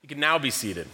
You can now be seated.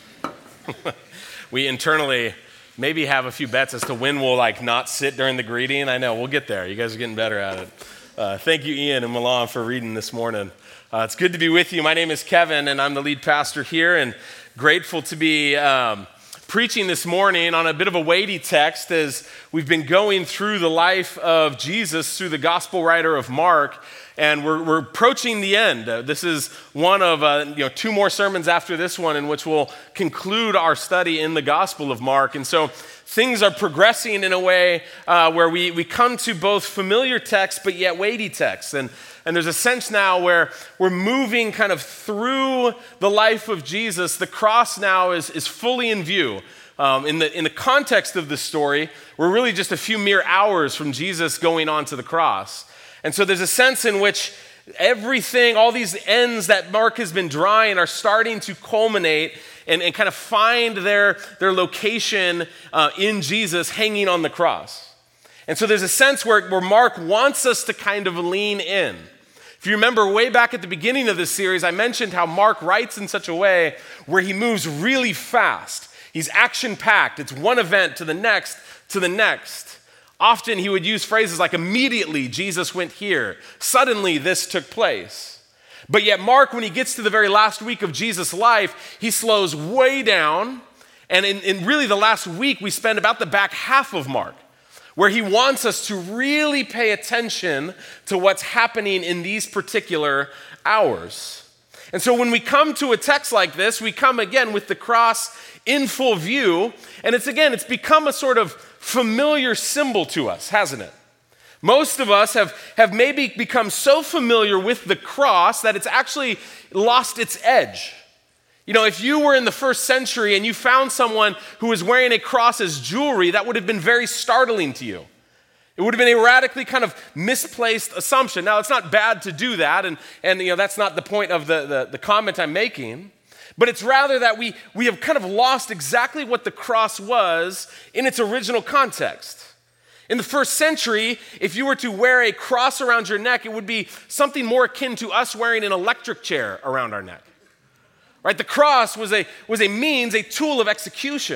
We internally maybe have a few bets as to when we'll not sit during the greeting. I know, we'll get there. You guys are getting better at it. Thank you, Ian and Milan, for reading this morning. It's good to be with you. My name is Kevin, and I'm the lead pastor here, and grateful to be preaching this morning on a bit of a weighty text as we've been going through the life of Jesus through the gospel writer of Mark. And we're approaching the end. This is one of two more sermons after this one in which we'll conclude our study in the Gospel of Mark. And so things are progressing in a way where we come to both familiar texts but yet weighty texts. And there's a sense now where we're moving kind of through the life of Jesus. The cross now is fully in view. In the context of this story, we're really just a few mere hours from Jesus going on to the cross. And so there's a sense in which everything, all these ends that Mark has been drawing are starting to culminate and kind of find their location in Jesus hanging on the cross. And so there's a sense where Mark wants us to kind of lean in. If you remember way back at the beginning of this series, I mentioned how Mark writes in such a way where he moves really fast. He's action-packed. It's one event to the next, to the next. Often he would use phrases like, immediately Jesus went here. Suddenly this took place. But yet Mark, when he gets to the very last week of Jesus' life, he slows way down. And in really the last week, we spend about the back half of Mark, where he wants us to really pay attention to what's happening in these particular hours. And so when we come to a text like this, we come again with the cross in full view. And it's become a sort of familiar symbol to us, hasn't it? Most of us have maybe become so familiar with the cross that it's actually lost its edge. You know, if you were in the first century and you found someone who was wearing a cross as jewelry, that would have been very startling to you. It would have been a radically kind of misplaced assumption. Now, it's not bad to do that, and that's not the point of the comment I'm making. But it's rather that we have kind of lost exactly what the cross was in its original context. In the first century, if you were to wear a cross around your neck, it would be something more akin to us wearing an electric chair around our neck. Right? The cross was a means, a tool of execution.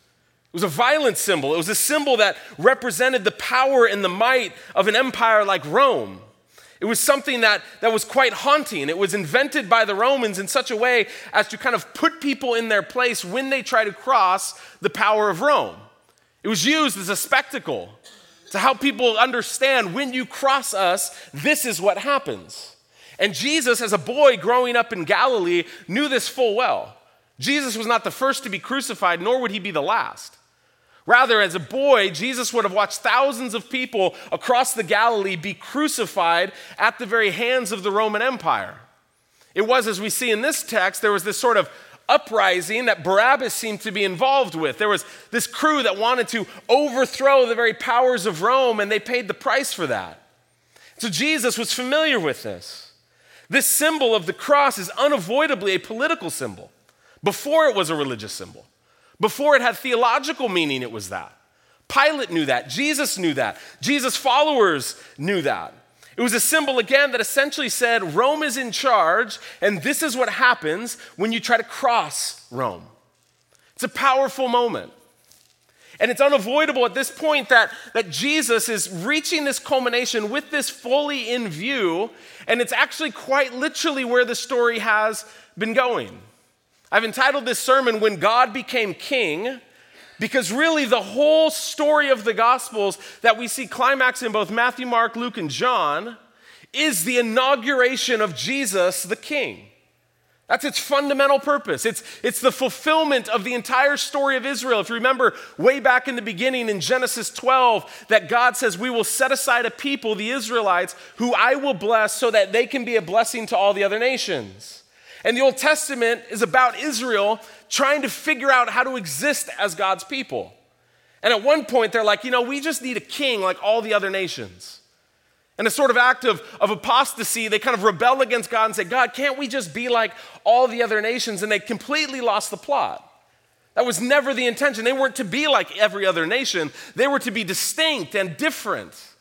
It was a violent symbol. It was a symbol that represented the power and the might of an empire like Rome. It was something that was quite haunting. It was invented by the Romans in such a way as to kind of put people in their place when they try to cross the power of Rome. It was used as a spectacle to help people understand when you cross us, this is what happens. And Jesus, as a boy growing up in Galilee, knew this full well. Jesus was not the first to be crucified, nor would he be the last. Rather, as a boy, Jesus would have watched thousands of people across the Galilee be crucified at the very hands of the Roman Empire. It was, as we see in this text, there was this sort of uprising that Barabbas seemed to be involved with. There was this crew that wanted to overthrow the very powers of Rome, and they paid the price for that. So Jesus was familiar with this. This symbol of the cross is unavoidably a political symbol. Before it was a religious symbol. Before it had theological meaning, it was that. Pilate knew that. Jesus knew that. Jesus' followers knew that. It was a symbol, again, that essentially said Rome is in charge, and this is what happens when you try to cross Rome. It's a powerful moment. And it's unavoidable at this point that Jesus is reaching this culmination with this fully in view, and it's actually quite literally where the story has been going. I've entitled this sermon, When God Became King, because really the whole story of the Gospels that we see climax in both Matthew, Mark, Luke, and John is the inauguration of Jesus the King. That's its fundamental purpose. It's the fulfillment of the entire story of Israel. If you remember way back in the beginning in Genesis 12, that God says, we will set aside a people, the Israelites, who I will bless so that they can be a blessing to all the other nations. And the Old Testament is about Israel trying to figure out how to exist as God's people. And at one point, they're like, we just need a king like all the other nations. And a sort of act of apostasy, they kind of rebel against God and say, God, can't we just be like all the other nations? And they completely lost the plot. That was never the intention. They weren't to be like every other nation. They were to be distinct and different.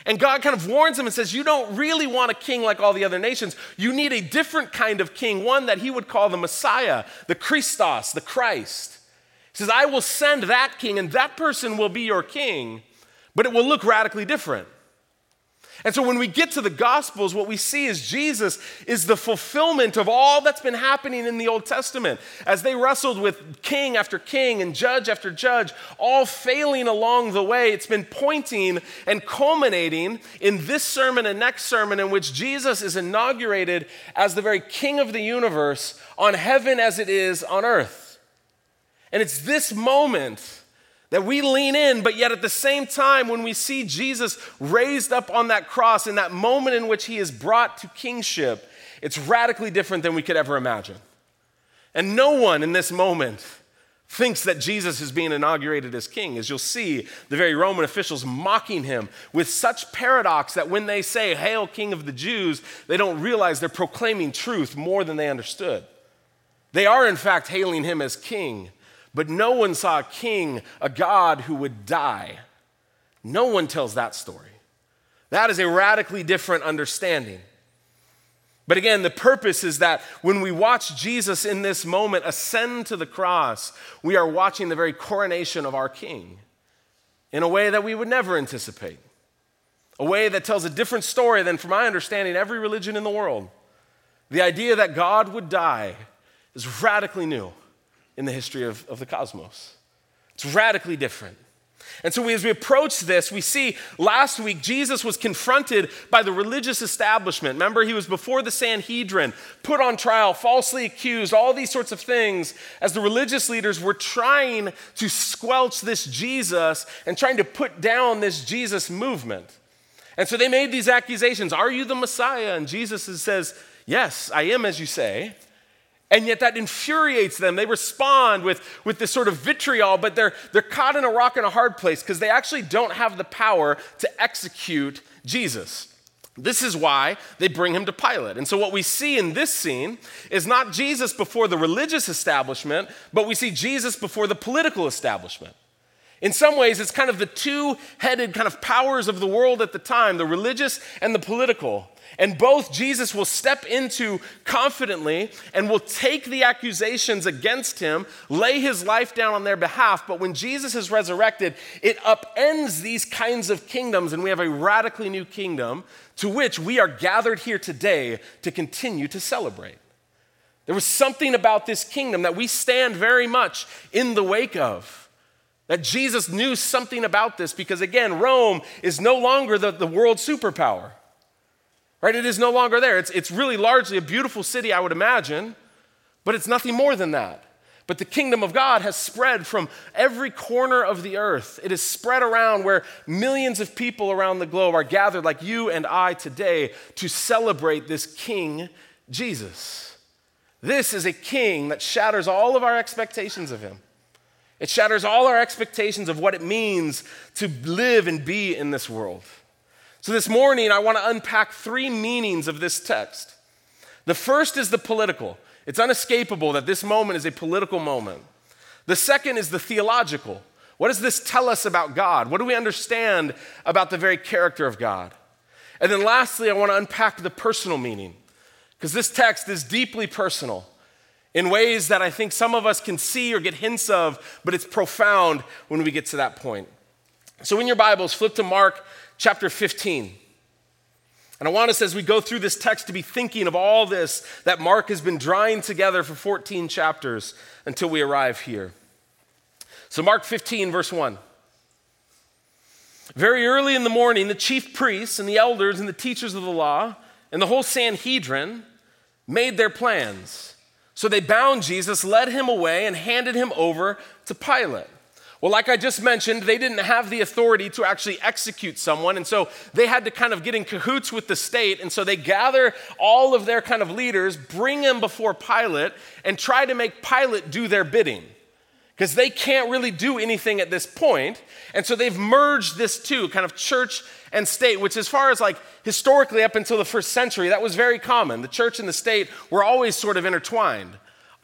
And God kind of warns him and says, you don't really want a king like all the other nations. You need a different kind of king, one that he would call the Messiah, the Christos, the Christ. He says, I will send that king, and that person will be your king, but it will look radically different. And so when we get to the Gospels, what we see is Jesus is the fulfillment of all that's been happening in the Old Testament. As they wrestled with king after king and judge after judge, all failing along the way, it's been pointing and culminating in this sermon and next sermon in which Jesus is inaugurated as the very king of the universe on heaven as it is on earth. And it's this moment that we lean in, but yet at the same time, when we see Jesus raised up on that cross, in that moment in which he is brought to kingship, it's radically different than we could ever imagine. And no one in this moment thinks that Jesus is being inaugurated as king. As you'll see, the very Roman officials mocking him with such paradox that when they say, "Hail, King of the Jews," they don't realize they're proclaiming truth more than they understood. They are, in fact, hailing him as king. But no one saw a king, a God who would die. No one tells that story. That is a radically different understanding. But again, the purpose is that when we watch Jesus in this moment ascend to the cross, we are watching the very coronation of our king in a way that we would never anticipate. A way that tells a different story than, from my understanding, every religion in the world. The idea that God would die is radically new in the history of the cosmos. It's radically different. And so as we approach this, we see last week Jesus was confronted by the religious establishment. Remember, he was before the Sanhedrin, put on trial, falsely accused, all these sorts of things, as the religious leaders were trying to squelch this Jesus and trying to put down this Jesus movement. And so they made these accusations. Are you the Messiah? And Jesus says, yes, I am, as you say. And yet that infuriates them. They respond with this sort of vitriol, but they're caught in a rock and a hard place because they actually don't have the power to execute Jesus. This is why they bring him to Pilate. And so what we see in this scene is not Jesus before the religious establishment, but we see Jesus before the political establishment. In some ways, it's kind of the two-headed kind of powers of the world at the time, the religious and the political. And both Jesus will step into confidently and will take the accusations against him, lay his life down on their behalf. But when Jesus is resurrected, it upends these kinds of kingdoms, and we have a radically new kingdom to which we are gathered here today to continue to celebrate. There was something about this kingdom that we stand very much in the wake of. That Jesus knew something about this because, again, Rome is no longer the world superpower. Right? It is no longer there. It's really largely a beautiful city, I would imagine, but it's nothing more than that. But the kingdom of God has spread from every corner of the earth. It is spread around where millions of people around the globe are gathered like you and I today to celebrate this King Jesus. This is a king that shatters all of our expectations of him. It shatters all our expectations of what it means to live and be in this world. So this morning, I want to unpack three meanings of this text. The first is the political. It's unescapable that this moment is a political moment. The second is the theological. What does this tell us about God? What do we understand about the very character of God? And then lastly, I want to unpack the personal meaning, because this text is deeply personal in ways that I think some of us can see or get hints of, but it's profound when we get to that point. So in your Bibles, flip to Mark chapter 15. And I want us, as we go through this text, to be thinking of all this that Mark has been drawing together for 14 chapters until we arrive here. So Mark 15, verse 1. Very early in the morning, the chief priests and the elders and the teachers of the law and the whole Sanhedrin made their plans. So they bound Jesus, led him away, and handed him over to Pilate. Well, like I just mentioned, they didn't have the authority to actually execute someone, and so they had to kind of get in cahoots with the state, and so they gather all of their kind of leaders, bring them before Pilate, and try to make Pilate do their bidding, because they can't really do anything at this point, and so they've merged this two, kind of church and state, which as far as like historically up until the first century, that was very common. The church and the state were always sort of intertwined.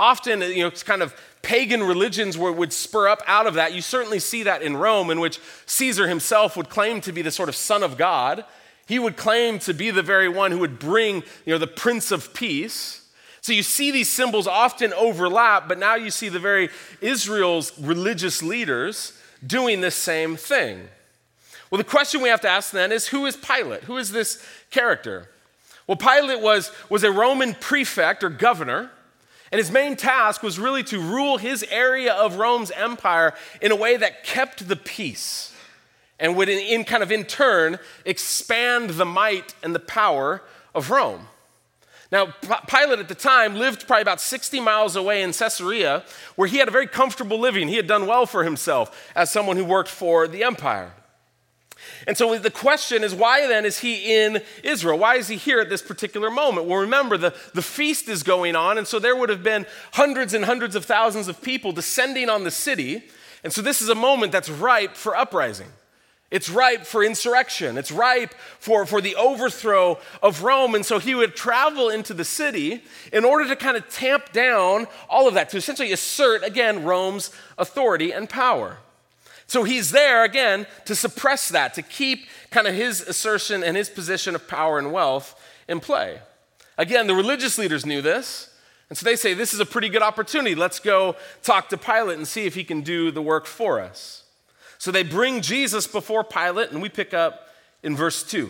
often, it's kind of pagan religions would spur up out of that. You certainly see that in Rome, in which Caesar himself would claim to be the sort of son of God. He would claim to be the very one who would bring, the Prince of Peace. So you see these symbols often overlap, but now you see the very Israel's religious leaders doing this same thing. Well, the question we have to ask then is, who is Pilate? Who is this character? Well, Pilate was a Roman prefect or governor, and his main task was really to rule his area of Rome's empire in a way that kept the peace and would in turn expand the might and the power of Rome. Now, Pilate at the time lived probably about 60 miles away in Caesarea, where he had a very comfortable living. He had done well for himself as someone who worked for the empire. And so the question is, why then is he in Israel? Why is he here at this particular moment? Well, remember, the feast is going on, and so there would have been hundreds and hundreds of thousands of people descending on the city. And so this is a moment that's ripe for uprising. It's ripe for insurrection. It's ripe for the overthrow of Rome. And so he would travel into the city in order to kind of tamp down all of that, to essentially assert, again, Rome's authority and power. So he's there, again, to suppress that, to keep kind of his assertion and his position of power and wealth in play. Again, the religious leaders knew this, and so they say, this is a pretty good opportunity. Let's go talk to Pilate and see if he can do the work for us. So they bring Jesus before Pilate, and we pick up in verse 2.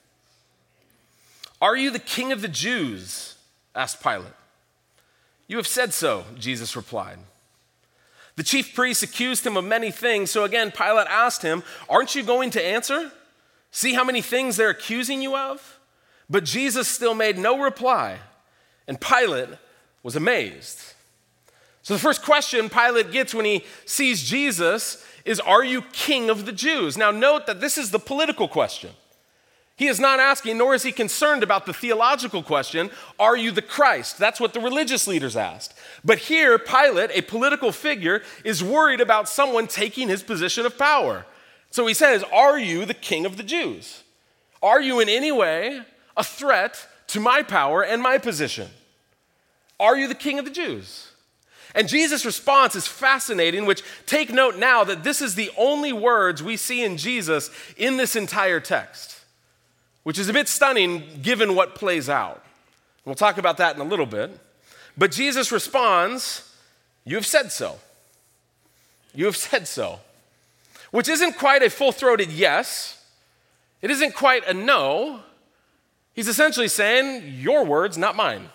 "Are you the king of the Jews?" asked Pilate. "You have said so," Jesus replied. The chief priests accused him of many things, so again Pilate asked him, "Aren't you going to answer? See how many things they're accusing you of?" But Jesus still made no reply, and Pilate was amazed. So the first question Pilate gets when he sees Jesus is, "Are you king of the Jews?" Now note that this is the political question. He is not asking, nor is he concerned about the theological question, "Are you the Christ?" That's what the religious leaders asked. But here, Pilate, a political figure, is worried about someone taking his position of power. So he says, "Are you the king of the Jews? Are you in any way a threat to my power and my position? Are you the king of the Jews?" And Jesus' response is fascinating, which take note now that this is the only words we see in Jesus in this entire text, which is a bit stunning given what plays out. We'll talk about that in a little bit. But Jesus responds, "You have said so. You have said so." Which isn't quite a full-throated yes. It isn't quite a no. He's essentially saying, "Your words, not mine.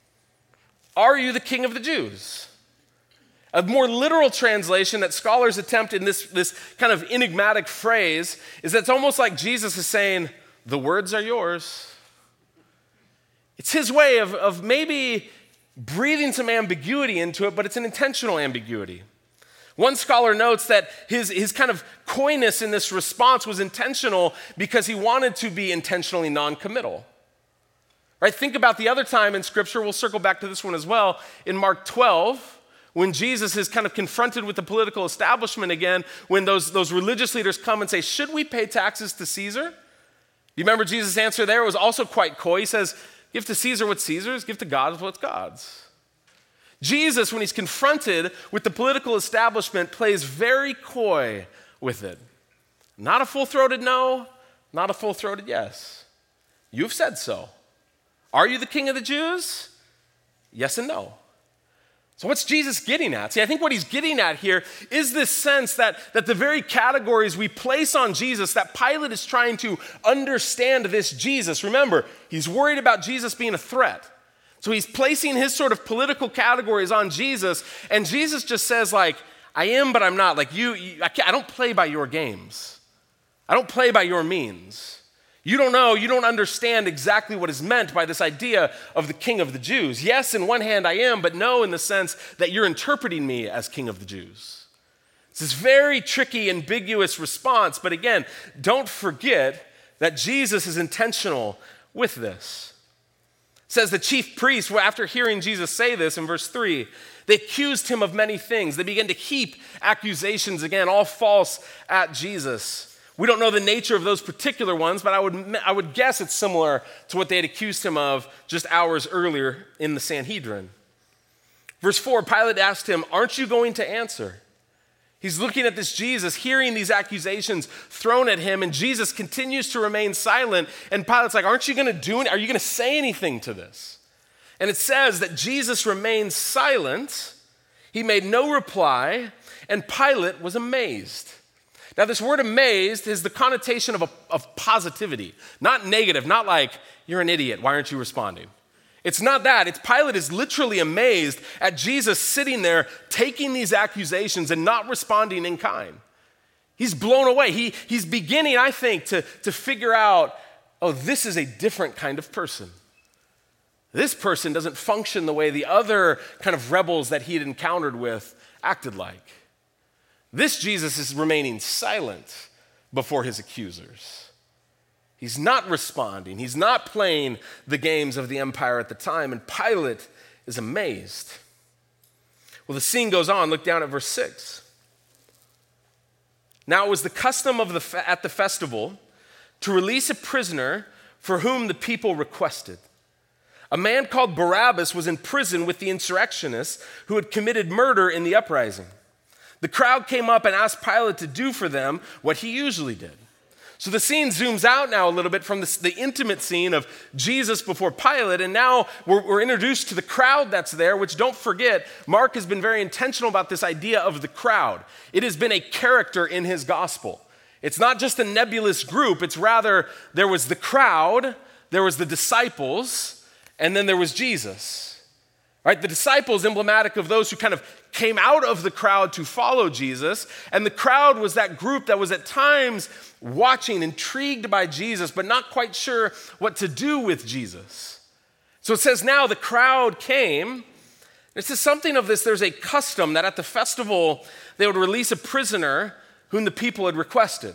Are you the king of the Jews?" A more literal translation that scholars attempt in this kind of enigmatic phrase is that it's almost like Jesus is saying, "The words are yours." It's his way of maybe breathing some ambiguity into it, but it's an intentional ambiguity. One scholar notes that his kind of coyness in this response was intentional because he wanted to be intentionally non-committal. Right? Think about the other time in Scripture, we'll circle back to this one as well, in Mark 12, when Jesus is kind of confronted with the political establishment again, when those religious leaders come and say, "Should we pay taxes to Caesar?" Do you remember Jesus' answer there? It was also quite coy. He says, "Give to Caesar what's Caesar's, give to God what's God's." Jesus, when he's confronted with the political establishment, plays very coy with it. Not a full-throated no, not a full-throated yes. "You've said so. Are you the king of the Jews?" Yes and no. So what's Jesus getting at? See, I think what he's getting at here is this sense that the very categories we place on Jesus, that Pilate is trying to understand this Jesus. Remember, he's worried about Jesus being a threat. So he's placing his sort of political categories on Jesus, and Jesus just says, like, "I am, but I'm not. Like, I don't play by your games. I don't play by your means. You don't know, you don't understand exactly what is meant by this idea of the king of the Jews. Yes, in one hand I am, but no in the sense that you're interpreting me as king of the Jews." It's this very tricky, ambiguous response, but again, don't forget that Jesus is intentional with this. It says the chief priests, after hearing Jesus say this in verse 3, they accused him of many things. They began to heap accusations again, all false at Jesus. We don't know the nature of those particular ones, but I would guess it's similar to what they had accused him of just hours earlier in the Sanhedrin. Verse 4, Pilate asked him, "Aren't you going to answer?" He's looking at this Jesus, hearing these accusations thrown at him, and Jesus continues to remain silent. And Pilate's like, "Aren't you going to do it? Are you going to say anything to this?" And it says that Jesus remained silent. He made no reply, and Pilate was amazed. Now, this word amazed is the connotation of positivity, not negative, not like, "You're an idiot, why aren't you responding?" It's not that. It's Pilate is literally amazed at Jesus sitting there taking these accusations and not responding in kind. He's blown away. He's beginning, I think, to figure out, oh, this is a different kind of person. This person doesn't function the way the other kind of rebels that he had encountered with acted like. This Jesus is remaining silent before his accusers. He's not responding. He's not playing the games of the empire at the time, and Pilate is amazed. Well, the scene goes on. Look down at verse 6. Now it was the custom at the festival to release a prisoner for whom the people requested. A man called Barabbas was in prison with the insurrectionists who had committed murder in the uprising. The crowd came up and asked Pilate to do for them what he usually did. So the scene zooms out now a little bit from the intimate scene of Jesus before Pilate, and now we're introduced to the crowd that's there, which, don't forget, Mark has been very intentional about this idea of the crowd. It has been a character in his gospel. It's not just a nebulous group, it's rather there was the crowd, there was the disciples, and then there was Jesus. Right? The disciples, emblematic of those who kind of came out of the crowd to follow Jesus, and the crowd was that group that was at times watching, intrigued by Jesus, but not quite sure what to do with Jesus. So it says now the crowd came. It says something of this, there's a custom that at the festival they would release a prisoner whom the people had requested.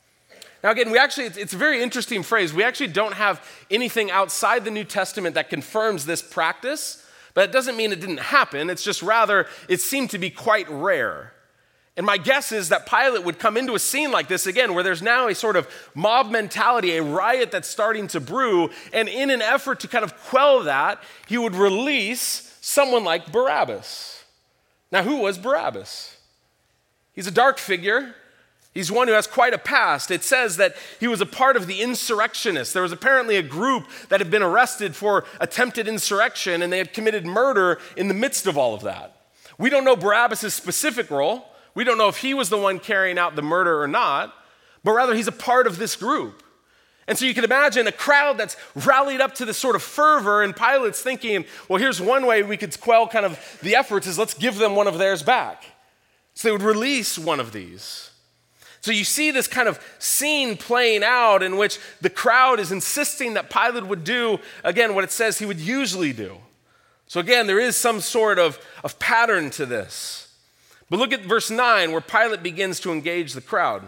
Now again, it's a very interesting phrase. We actually don't have anything outside the New Testament that confirms this practice. But it doesn't mean it didn't happen. It's just rather, it seemed to be quite rare. And my guess is that Pilate would come into a scene like this again, where there's now a sort of mob mentality, a riot that's starting to brew. And in an effort to kind of quell that, he would release someone like Barabbas. Now, who was Barabbas? He's a dark figure. He's one who has quite a past. It says that he was a part of the insurrectionists. There was apparently a group that had been arrested for attempted insurrection, and they had committed murder in the midst of all of that. We don't know Barabbas' specific role. We don't know if he was the one carrying out the murder or not, but rather he's a part of this group. And so you can imagine a crowd that's rallied up to this sort of fervor, and Pilate's thinking, well, here's one way we could quell kind of the efforts is let's give them one of theirs back. So they would release one of these. So you see this kind of scene playing out in which the crowd is insisting that Pilate would do, again, what it says he would usually do. So again, there is some sort of pattern to this. But look at verse 9 where Pilate begins to engage the crowd.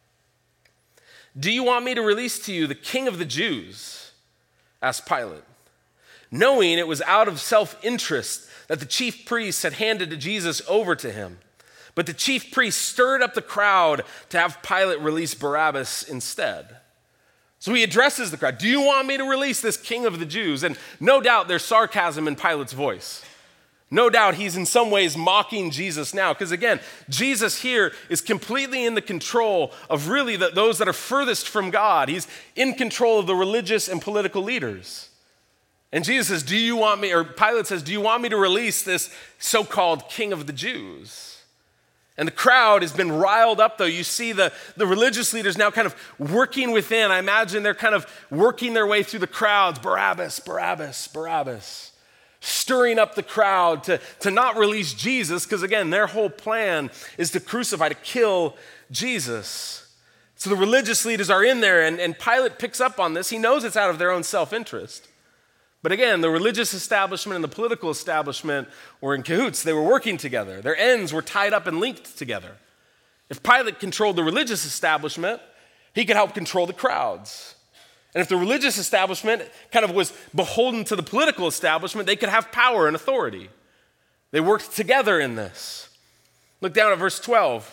"Do you want me to release to you the King of the Jews?" asked Pilate, knowing it was out of self-interest that the chief priests had handed Jesus over to him. But the chief priests stirred up the crowd to have Pilate release Barabbas instead. So he addresses the crowd. "Do you want me to release this King of the Jews?" And no doubt there's sarcasm in Pilate's voice. No doubt he's in some ways mocking Jesus now. Because again, Jesus here is completely in the control of really those that are furthest from God. He's in control of the religious and political leaders. And Jesus says, Pilate says, "Do you want me to release this so-called King of the Jews?" And the crowd has been riled up, though. You see the religious leaders now kind of working within. I imagine they're kind of working their way through the crowds. Barabbas, Barabbas, Barabbas. Stirring up the crowd to not release Jesus, because again, their whole plan is to crucify, to kill Jesus. So the religious leaders are in there, and Pilate picks up on this. He knows it's out of their own self-interest. But again, the religious establishment and the political establishment were in cahoots. They were working together. Their ends were tied up and linked together. If Pilate controlled the religious establishment, he could help control the crowds. And if the religious establishment kind of was beholden to the political establishment, they could have power and authority. They worked together in this. Look down at verse 12.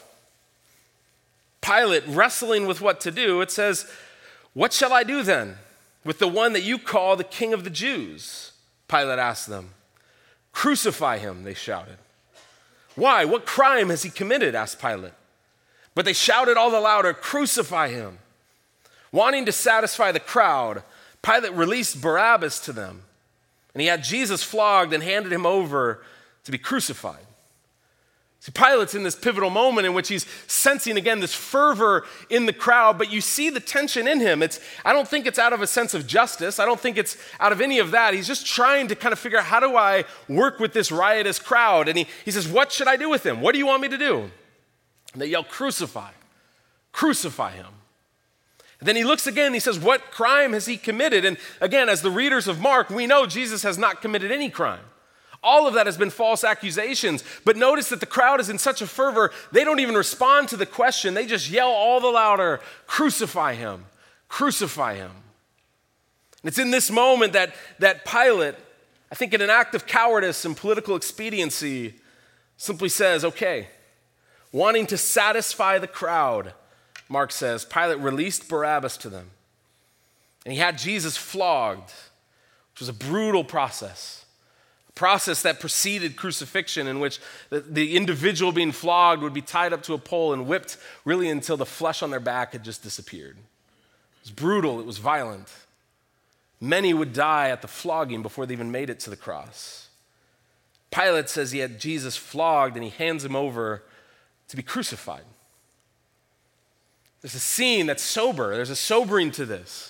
Pilate wrestling with what to do, it says, "What shall I do then with the one that you call the King of the Jews?" Pilate asked them. "Crucify him," they shouted. "Why? What crime has he committed?" asked Pilate. But they shouted all the louder, "Crucify him." Wanting to satisfy the crowd, Pilate released Barabbas to them, and he had Jesus flogged and handed him over to be crucified. See, Pilate's in this pivotal moment in which he's sensing again this fervor in the crowd, but you see the tension in him. I don't think it's out of a sense of justice. I don't think it's out of any of that. He's just trying to kind of figure out, how do I work with this riotous crowd? And he says, "What should I do with him? What do you want me to do?" And they yell, "Crucify, crucify him." And then he looks again, and he says, "What crime has he committed?" And again, as the readers of Mark, we know Jesus has not committed any crime. All of that has been false accusations. But notice that the crowd is in such a fervor, they don't even respond to the question. They just yell all the louder, "Crucify him, crucify him." And it's in this moment that Pilate, I think in an act of cowardice and political expediency, simply says, okay, wanting to satisfy the crowd, Mark says, Pilate released Barabbas to them. And he had Jesus flogged, which was a brutal process that preceded crucifixion, in which the individual being flogged would be tied up to a pole and whipped really until the flesh on their back had just disappeared. It was brutal, it was violent. Many would die at the flogging before they even made it to the cross. Pilate says he had Jesus flogged, and he hands him over to be crucified. There's a scene that's sober. There's a sobering to this.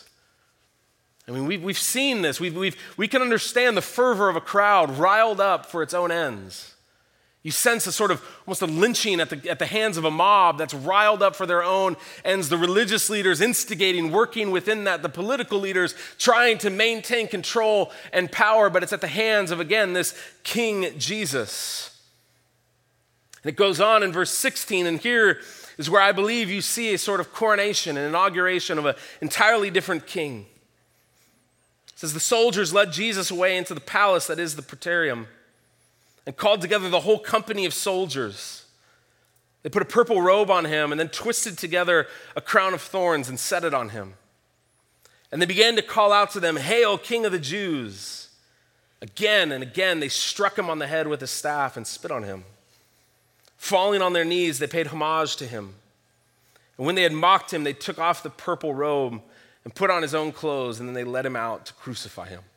I mean, we've seen this. We can understand the fervor of a crowd riled up for its own ends. You sense a sort of almost a lynching at the hands of a mob that's riled up for their own ends. The religious leaders instigating, working within that. The political leaders trying to maintain control and power, but it's at the hands of, again, this King Jesus. And it goes on in verse 16, and here is where I believe you see a sort of coronation, an inauguration of an entirely different king. It says, the soldiers led Jesus away into the palace that is the Praetorium and called together the whole company of soldiers. They put a purple robe on him and then twisted together a crown of thorns and set it on him. And they began to call out to them, "Hail, King of the Jews!" Again and again they struck him on the head with a staff and spit on him. Falling on their knees, they paid homage to him. And when they had mocked him, they took off the purple robe and put on his own clothes, and then they led him out to crucify him.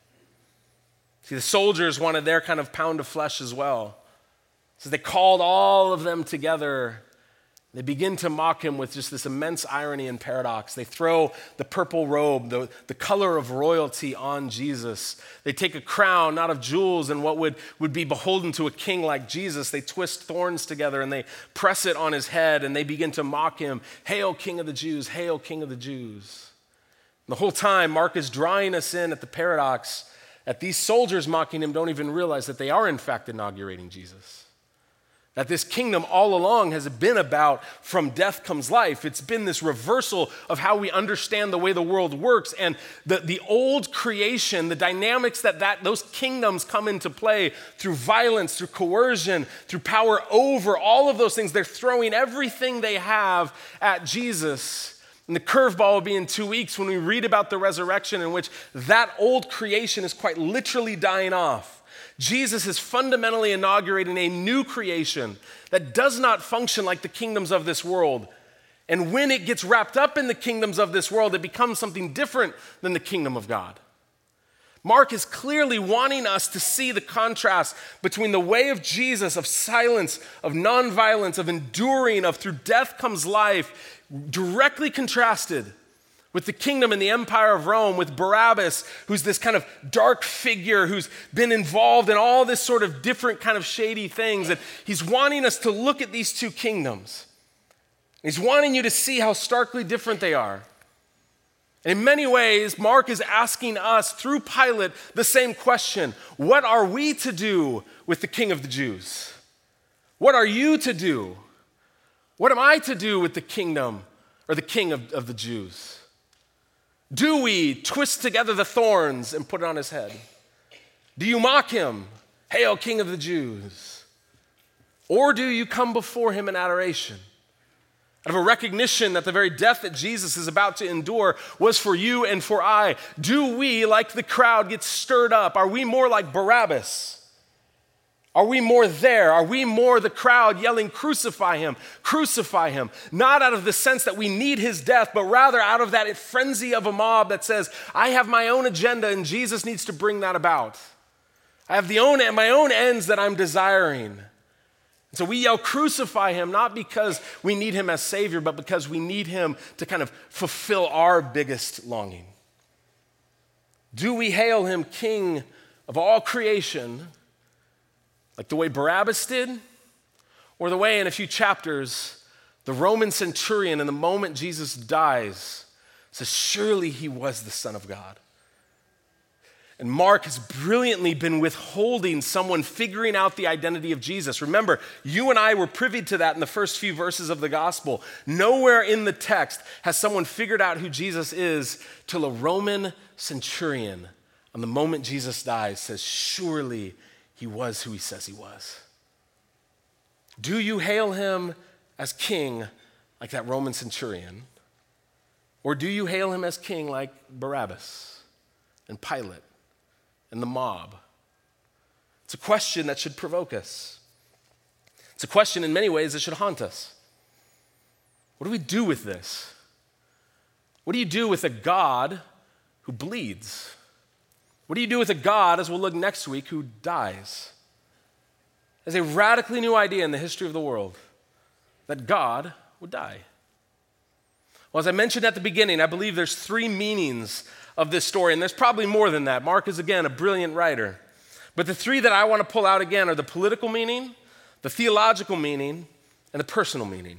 See, the soldiers wanted their kind of pound of flesh as well. So they called all of them together. They begin to mock him with just this immense irony and paradox. They throw the purple robe, the color of royalty, on Jesus. They take a crown, not of jewels and what would be beholden to a king like Jesus. They twist thorns together and they press it on his head, and they begin to mock him. "Hail, King of the Jews! Hail, King of the Jews!" The whole time, Mark is drawing us in at the paradox that these soldiers mocking him don't even realize that they are in fact inaugurating Jesus. That this kingdom all along has been about from death comes life. It's been this reversal of how we understand the way the world works, and the old creation, the dynamics that those kingdoms come into play through violence, through coercion, through power over, all of those things. They're throwing everything they have at Jesus. And the curveball will be in 2 weeks when we read about the resurrection, in which that old creation is quite literally dying off. Jesus is fundamentally inaugurating a new creation that does not function like the kingdoms of this world. And when it gets wrapped up in the kingdoms of this world, it becomes something different than the kingdom of God. Mark is clearly wanting us to see the contrast between the way of Jesus, of silence, of nonviolence, of enduring, of through death comes life, directly contrasted with the kingdom and the empire of Rome, with Barabbas, who's this kind of dark figure who's been involved in all this sort of different kind of shady things. And he's wanting us to look at these two kingdoms. He's wanting you to see how starkly different they are. And in many ways, Mark is asking us through Pilate the same question. What are we to do with the King of the Jews? What are you to do? What am I to do with the kingdom or the King of the Jews? Do we twist together the thorns and put it on his head? Do you mock him? Hail, King of the Jews. Or do you come before him in adoration? Out of a recognition that the very death that Jesus is about to endure was for you and for I. Do we, like the crowd, get stirred up? Are we more like Barabbas? Are we more there? Are we more the crowd yelling, crucify him, crucify him? Not out of the sense that we need his death, but rather out of that frenzy of a mob that says, I have my own agenda and Jesus needs to bring that about. I have my own ends that I'm desiring. And so we yell, crucify him, not because we need him as Savior, but because we need him to kind of fulfill our biggest longing. Do we hail him King of all creation, like the way Barabbas did, or the way in a few chapters, the Roman centurion, in the moment Jesus dies, says, surely he was the Son of God. And Mark has brilliantly been withholding someone figuring out the identity of Jesus. Remember, you and I were privy to that in the first few verses of the gospel. Nowhere in the text has someone figured out who Jesus is till a Roman centurion, on the moment Jesus dies, says, surely he was who he says he was. Do you hail him as king like that Roman centurion? Or do you hail him as king like Barabbas and Pilate and the mob? It's a question that should provoke us. It's a question in many ways that should haunt us. What do we do with this? What do you do with a God who bleeds? What do you do with a God, as we'll look next week, who dies? There's a radically new idea in the history of the world that God would die. Well, as I mentioned at the beginning, I believe there's three meanings of this story, and there's probably more than that. Mark is, again, a brilliant writer. But the three that I want to pull out again are the political meaning, the theological meaning, and the personal meaning.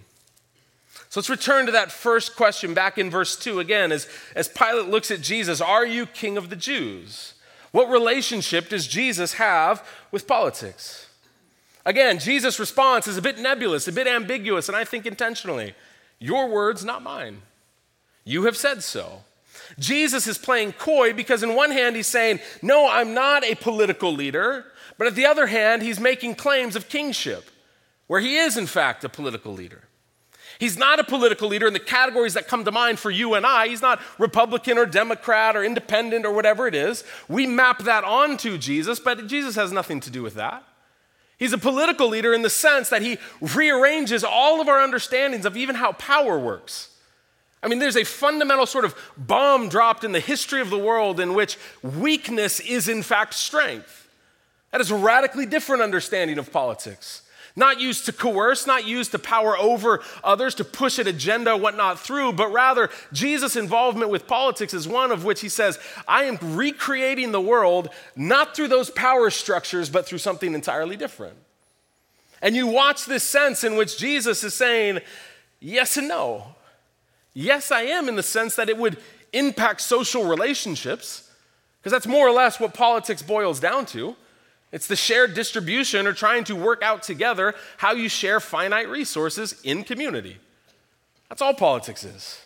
So let's return to that first question back in verse 2 again, as Pilate looks at Jesus, are you king of the Jews? What relationship does Jesus have with politics? Again, Jesus' response is a bit nebulous, a bit ambiguous, and I think intentionally. Your words, not mine. You have said so. Jesus is playing coy because in one hand he's saying, no, I'm not a political leader, but at the other hand, he's making claims of kingship, where he is in fact a political leader. He's not a political leader in the categories that come to mind for you and I. He's not Republican or Democrat or independent or whatever it is. We map that onto Jesus, but Jesus has nothing to do with that. He's a political leader in the sense that he rearranges all of our understandings of even how power works. I mean, there's a fundamental sort of bomb dropped in the history of the world in which weakness is in fact strength. That is a radically different understanding of politics. Not used to coerce, not used to power over others, to push an agenda, whatnot through, but rather Jesus' involvement with politics is one of which he says, I am recreating the world not through those power structures, but through something entirely different. And you watch this sense in which Jesus is saying, yes and no. Yes, I am in the sense that it would impact social relationships, because that's more or less what politics boils down to. It's the shared distribution or trying to work out together how you share finite resources in community. That's all politics is.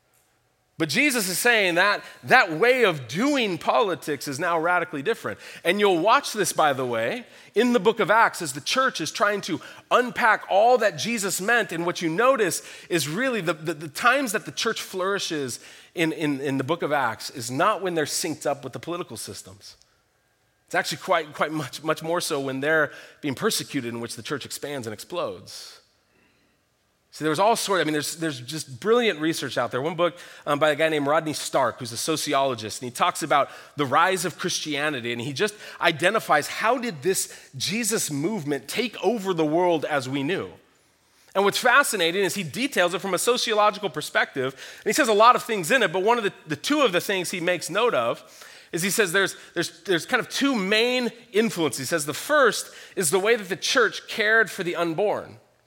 But Jesus is saying that that way of doing politics is now radically different. And you'll watch this, by the way, in the book of Acts as the church is trying to unpack all that Jesus meant. And what you notice is really the times that the church flourishes in the book of Acts is not when they're synced up with the political systems. It's actually quite much more so when they're being persecuted, in which the church expands and explodes. See, there was all sorts, there's just brilliant research out there. One book by a guy named Rodney Stark, who's a sociologist, and he talks about the rise of Christianity, and he just identifies how did this Jesus movement take over the world as we knew. And what's fascinating is he details it from a sociological perspective, and he says a lot of things in it, but one of the two of the things he makes note of is he says there's kind of two main influences. He says the first is the way that the church cared for the unborn.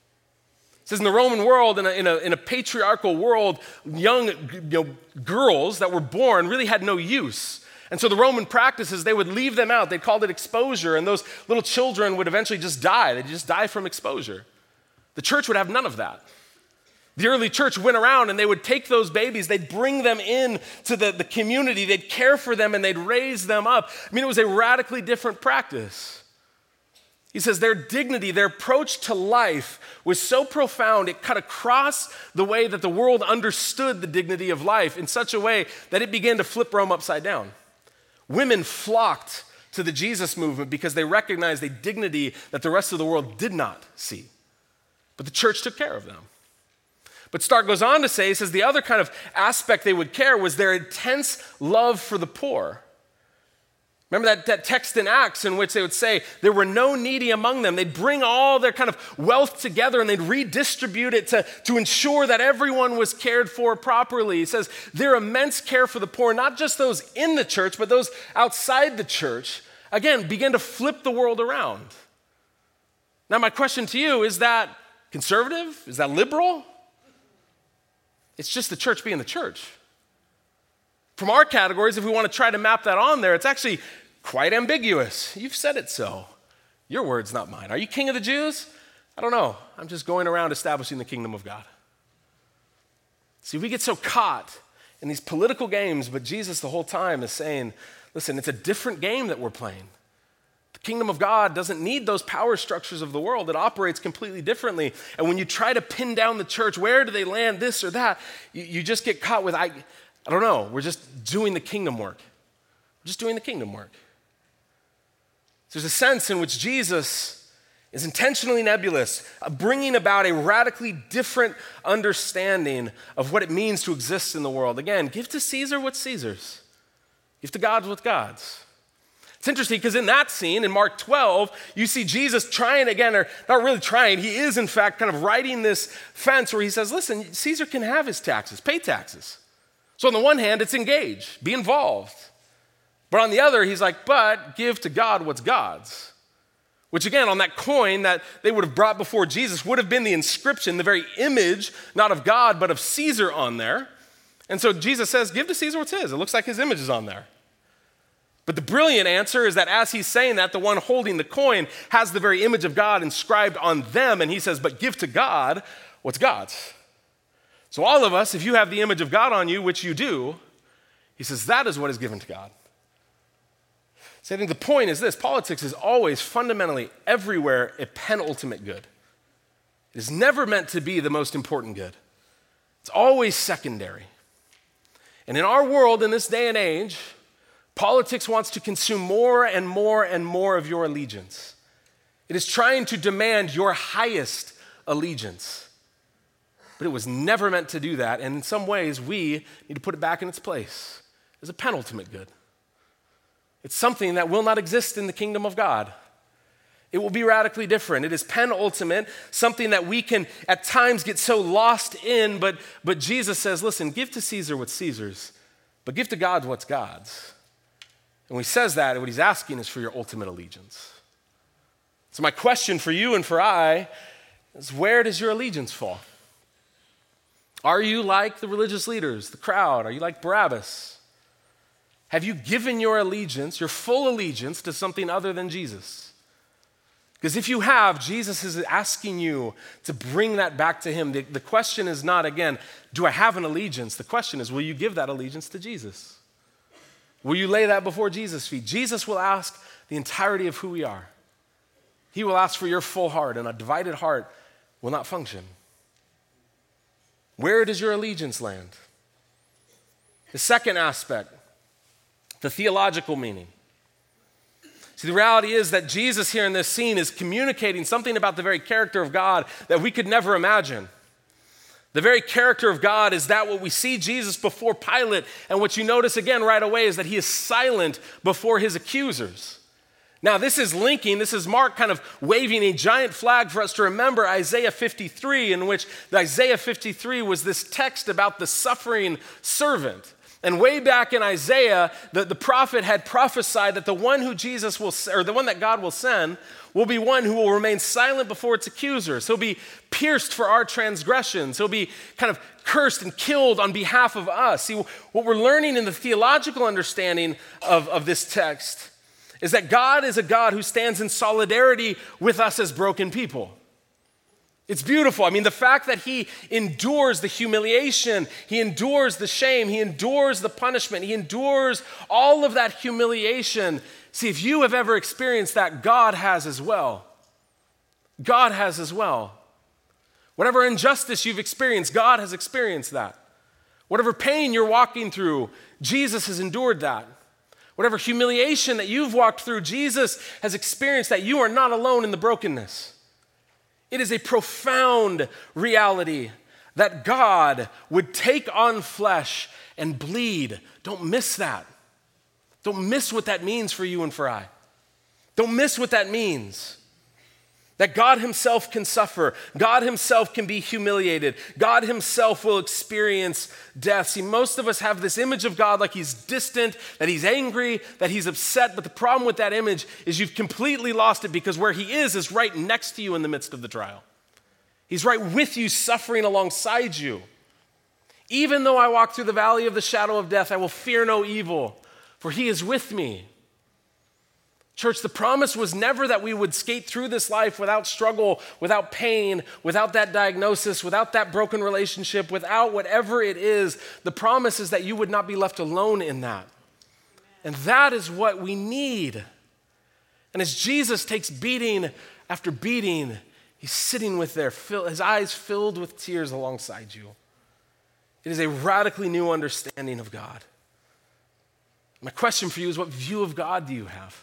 He says in the Roman world, in a patriarchal world, young girls that were born really had no use. And so the Roman practices, they would leave them out. They called it exposure, and those little children would eventually just die. They'd just die from exposure. The church would have none of that. The early church went around and they would take those babies, they'd bring them in to the community, they'd care for them and they'd raise them up. It was a radically different practice. He says their dignity, their approach to life was so profound, it cut across the way that the world understood the dignity of life in such a way that it began to flip Rome upside down. Women flocked to the Jesus movement because they recognized a dignity that the rest of the world did not see. But the church took care of them. But Stark goes on to say, he says the other kind of aspect they would care was their intense love for the poor. Remember that text in Acts in which they would say there were no needy among them. They'd bring all their kind of wealth together and they'd redistribute it to ensure that everyone was cared for properly. He says their immense care for the poor, not just those in the church, but those outside the church, again, began to flip the world around. Now my question to you, is that conservative? Is that liberal? It's just the church being the church. From our categories, if we want to try to map that on there, it's actually quite ambiguous. You've said it so. Your words, not mine. Are you king of the Jews? I don't know. I'm just going around establishing the kingdom of God. See, we get so caught in these political games, but Jesus the whole time is saying, listen, it's a different game that we're playing. The kingdom of God doesn't need those power structures of the world. It operates completely differently. And when you try to pin down the church, where do they land, this or that, you just get caught with, I don't know, we're just doing the kingdom work. We're just doing the kingdom work. There's a sense in which Jesus is intentionally nebulous, bringing about a radically different understanding of what it means to exist in the world. Again, give to Caesar what's Caesar's. Give to God what's God's. It's interesting because in that scene, in Mark 12, you see Jesus trying again, or not really trying, he is in fact kind of writing this fence where he says, listen, Caesar can have his taxes, pay taxes. So on the one hand, it's engage, be involved. But on the other, he's like, but give to God what's God's. Which again, on that coin that they would have brought before Jesus would have been the inscription, the very image, not of God, but of Caesar on there. And so Jesus says, give to Caesar what's his. It looks like his image is on there. But the brilliant answer is that as he's saying that, the one holding the coin has the very image of God inscribed on them. And he says, but give to God what's God's. So all of us, if you have the image of God on you, which you do, he says that is what is given to God. So I think the point is this: politics is always fundamentally everywhere a penultimate good. It is never meant to be the most important good. It's always secondary. And in our world, in this day and age, politics wants to consume more and more and more of your allegiance. It is trying to demand your highest allegiance. But it was never meant to do that, and in some ways, we need to put it back in its place as a penultimate good. It's something that will not exist in the kingdom of God. It will be radically different. It is penultimate, something that we can at times get so lost in, but Jesus says, listen, give to Caesar what's Caesar's, but give to God what's God's. And when he says that, what he's asking is for your ultimate allegiance. So my question for you and for I is, where does your allegiance fall? Are you like the religious leaders, the crowd? Are you like Barabbas? Have you given your allegiance, your full allegiance, to something other than Jesus? Because if you have, Jesus is asking you to bring that back to him. The question is not, again, do I have an allegiance? The question is, will you give that allegiance to Jesus? Will you lay that before Jesus' feet? Jesus will ask the entirety of who we are. He will ask for your full heart, and a divided heart will not function. Where does your allegiance land? The second aspect, the theological meaning. See, the reality is that Jesus here in this scene is communicating something about the very character of God that we could never imagine. The very character of God is that what we see Jesus before Pilate, and what you notice again right away is that he is silent before his accusers. Now, this is Mark kind of waving a giant flag for us to remember Isaiah 53, in which Isaiah 53 was this text about the suffering servant. And way back in Isaiah, the prophet had prophesied that the one who Jesus will, or the one that God will send, will be one who will remain silent before its accusers. He'll be pierced for our transgressions. He'll be kind of cursed and killed on behalf of us. See, what we're learning in the theological understanding of this text is that God is a God who stands in solidarity with us as broken people. It's beautiful. I mean, the fact that he endures the humiliation, he endures the shame, he endures the punishment, he endures all of that humiliation. See, if you have ever experienced that, God has as well. God has as well. Whatever injustice you've experienced, God has experienced that. Whatever pain you're walking through, Jesus has endured that. Whatever humiliation that you've walked through, Jesus has experienced that you are not alone in the brokenness. It is a profound reality that God would take on flesh and bleed. Don't miss that. Don't miss what that means for you and for I. Don't miss what that means. That God himself can suffer. God himself can be humiliated. God himself will experience death. See, most of us have this image of God like he's distant, that he's angry, that he's upset. But the problem with that image is you've completely lost it, because where he is right next to you in the midst of the trial. He's right with you, suffering alongside you. Even though I walk through the valley of the shadow of death, I will fear no evil, for he is with me. Church, the promise was never that we would skate through this life without struggle, without pain, without that diagnosis, without that broken relationship, without whatever it is. The promise is that you would not be left alone in that. And that is what we need. And as Jesus takes beating after beating, he's sitting with his eyes filled with tears alongside you. It is a radically new understanding of God. My question for you is, what view of God do you have?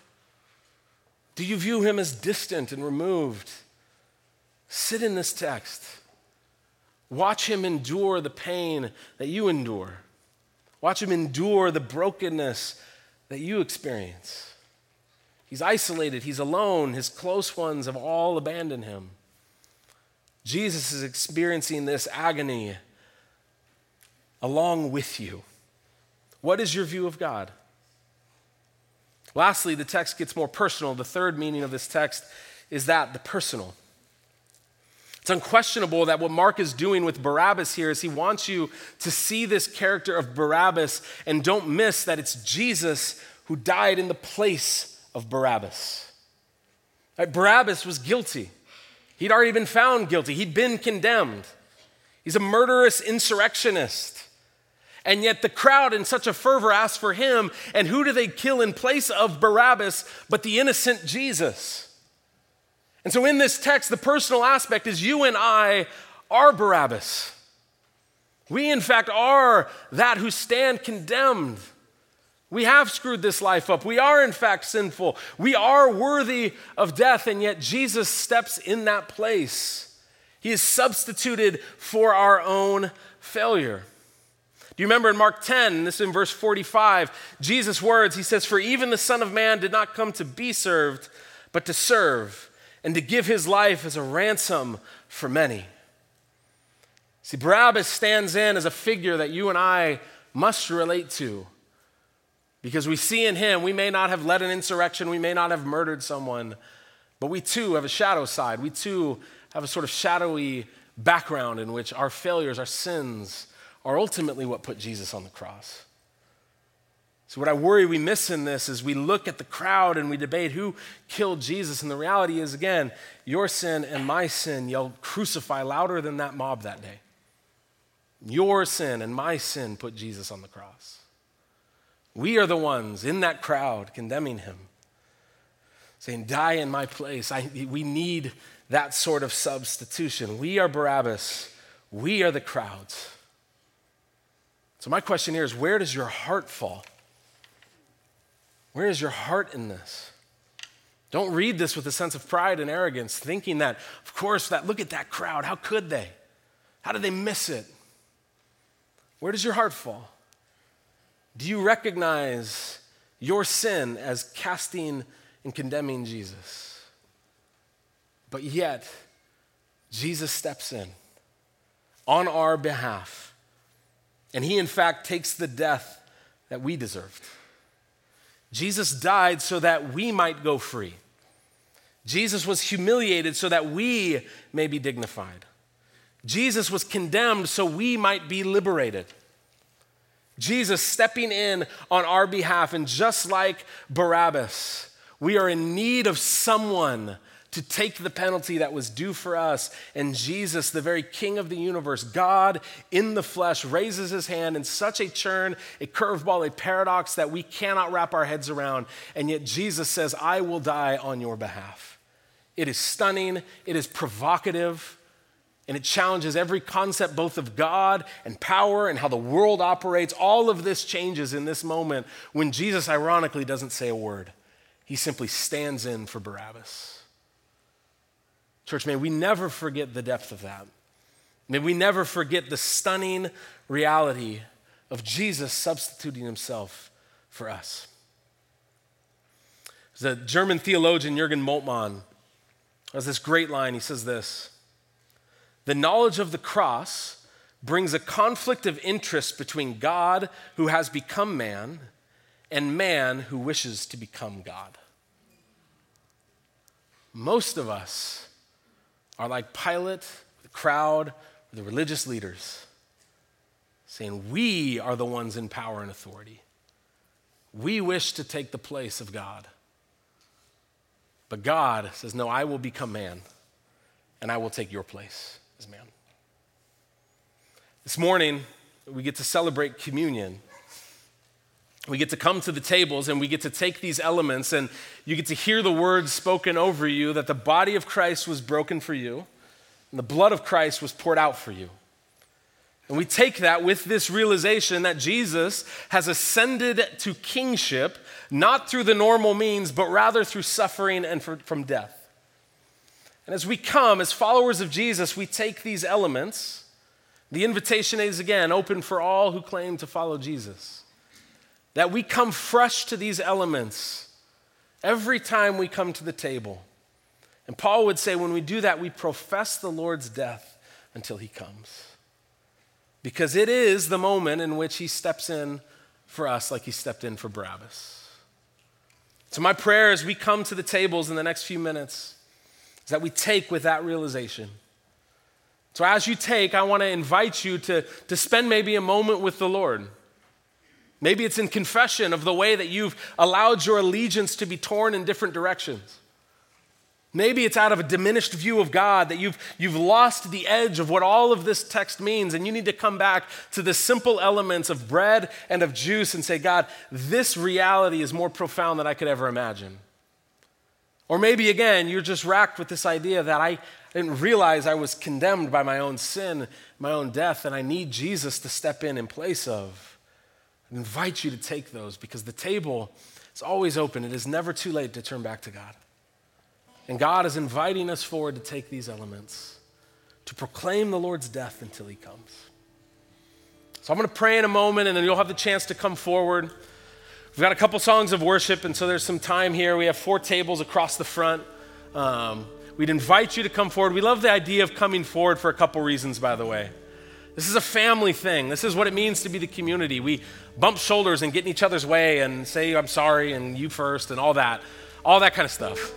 Do you view him as distant and removed? Sit in this text. Watch him endure the pain that you endure. Watch him endure the brokenness that you experience. He's isolated, he's alone, his close ones have all abandoned him. Jesus is experiencing this agony along with you. What is your view of God? Lastly, the text gets more personal. The third meaning of this text is the personal. It's unquestionable that what Mark is doing with Barabbas here is he wants you to see this character of Barabbas, and don't miss that it's Jesus who died in the place of Barabbas. Right? Barabbas was guilty. He'd already been found guilty. He'd been condemned. He's a murderous insurrectionist. And yet the crowd in such a fervor asks for him, and who do they kill in place of Barabbas but the innocent Jesus? And so in this text, the personal aspect is you and I are Barabbas. We in fact are that who stand condemned. We have screwed this life up. We are in fact sinful. We are worthy of death, and yet Jesus steps in that place. He is substituted for our own failure. Do you remember in Mark 10, this is in verse 45, Jesus' words, he says, "For even the Son of Man did not come to be served, but to serve, and to give his life as a ransom for many." See, Barabbas stands in as a figure that you and I must relate to, because we see in him, we may not have led an insurrection, we may not have murdered someone, but we too have a shadow side. We too have a sort of shadowy background in which our failures, our sins, are ultimately what put Jesus on the cross. So what I worry we miss in this is we look at the crowd and we debate who killed Jesus, and the reality is, again, your sin and my sin yelled crucify louder than that mob that day. Your sin and my sin put Jesus on the cross. We are the ones in that crowd condemning him, saying, die in my place. We need that sort of substitution. We are Barabbas. We are the crowds. So my question here is, where does your heart fall? Where is your heart in this? Don't read this with a sense of pride and arrogance, thinking that, of course, look at that crowd. How could they? How did they miss it? Where does your heart fall? Do you recognize your sin as casting and condemning Jesus? But yet, Jesus steps in on our behalf. And he, in fact, takes the death that we deserved. Jesus died so that we might go free. Jesus was humiliated so that we may be dignified. Jesus was condemned so we might be liberated. Jesus stepping in on our behalf, and just like Barabbas, we are in need of someone to take the penalty that was due for us. And Jesus, the very King of the universe, God in the flesh, raises his hand in such a churn, a curveball, a paradox that we cannot wrap our heads around. And yet Jesus says, I will die on your behalf. It is stunning. It is provocative. And it challenges every concept both of God and power and how the world operates. All of this changes in this moment when Jesus ironically doesn't say a word. He simply stands in for Barabbas. Church, may we never forget the depth of that. May we never forget the stunning reality of Jesus substituting himself for us. There's a German theologian, Jürgen Moltmann, has this great line. He says this: "The knowledge of the cross brings a conflict of interest between God, who has become man, and man who wishes to become God." Most of us are like Pilate, the crowd, the religious leaders, saying we are the ones in power and authority. We wish to take the place of God. But God says, no, I will become man, and I will take your place as man. This morning, we get to celebrate communion. We get to come to the tables and we get to take these elements, and you get to hear the words spoken over you that the body of Christ was broken for you and the blood of Christ was poured out for you. And we take that with this realization that Jesus has ascended to kingship, not through the normal means, but rather through suffering and from death. And as we come, as followers of Jesus, we take these elements. The invitation is again open for all who claim to follow Jesus. That we come fresh to these elements every time we come to the table. And Paul would say when we do that, we profess the Lord's death until he comes. Because it is the moment in which he steps in for us like he stepped in for Barabbas. So my prayer as we come to the tables in the next few minutes is that we take with that realization. So as you take, I want to invite you to spend maybe a moment with the Lord. Maybe it's in confession of the way that you've allowed your allegiance to be torn in different directions. Maybe it's out of a diminished view of God that you've lost the edge of what all of this text means, and you need to come back to the simple elements of bread and of juice and say, God, this reality is more profound than I could ever imagine. Or maybe, again, you're just racked with this idea that I didn't realize I was condemned by my own sin, my own death, and I need Jesus to step in place of. I invite you to take those because the table is always open. It is never too late to turn back to God. And God is inviting us forward to take these elements, to proclaim the Lord's death until he comes. So I'm going to pray in a moment, and then you'll have the chance to come forward. We've got a couple songs of worship, and so there's some time here. We have 4 tables across the front. We'd invite you to come forward. We love the idea of coming forward for a couple reasons, by the way. This is a family thing. This is what it means to be the community. We bump shoulders and get in each other's way and say, I'm sorry, and you first, and all that kind of stuff.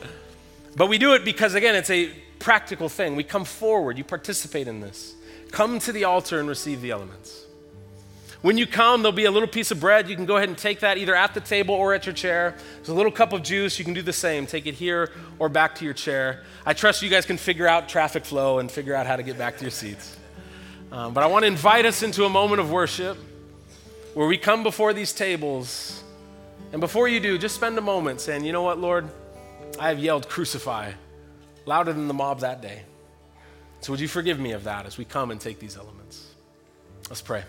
But we do it because, again, it's a practical thing. We come forward. You participate in this. Come to the altar and receive the elements. When you come, there'll be a little piece of bread. You can go ahead and take that either at the table or at your chair. There's a little cup of juice. You can do the same. Take it here or back to your chair. I trust you guys can figure out traffic flow and figure out how to get back to your seats. But I want to invite us into a moment of worship where we come before these tables. And before you do, just spend a moment saying, you know what, Lord? I have yelled crucify louder than the mob that day. So would you forgive me of that as we come and take these elements? Let's pray.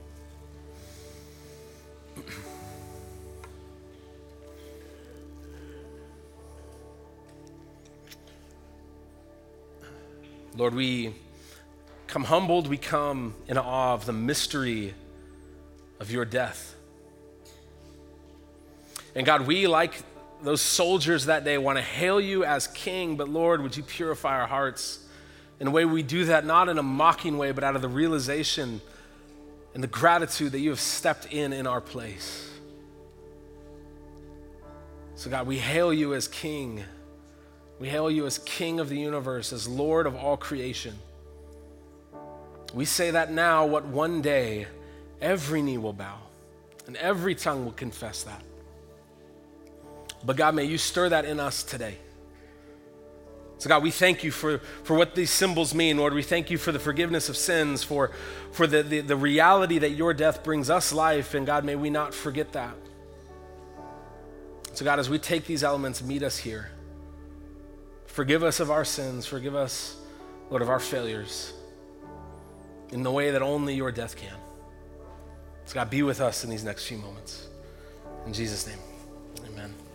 Lord, we come humbled, we come in awe of the mystery of your death. And God, we, like those soldiers that day, want to hail you as king, but Lord, would you purify our hearts in a way we do that not in a mocking way, but out of the realization and the gratitude that you have stepped in our place. So God, we hail you as king. We hail you as king of the universe, as Lord of all creation. We say that now, what one day every knee will bow and every tongue will confess that. But God, may you stir that in us today. So God, we thank you for what these symbols mean. Lord, we thank you for the forgiveness of sins, for the reality that your death brings us life. And God, may we not forget that. So God, as we take these elements, meet us here. Forgive us of our sins. Forgive us Lord, of our failures in the way that only your death can. So God, be with us in these next few moments. In Jesus' name, amen.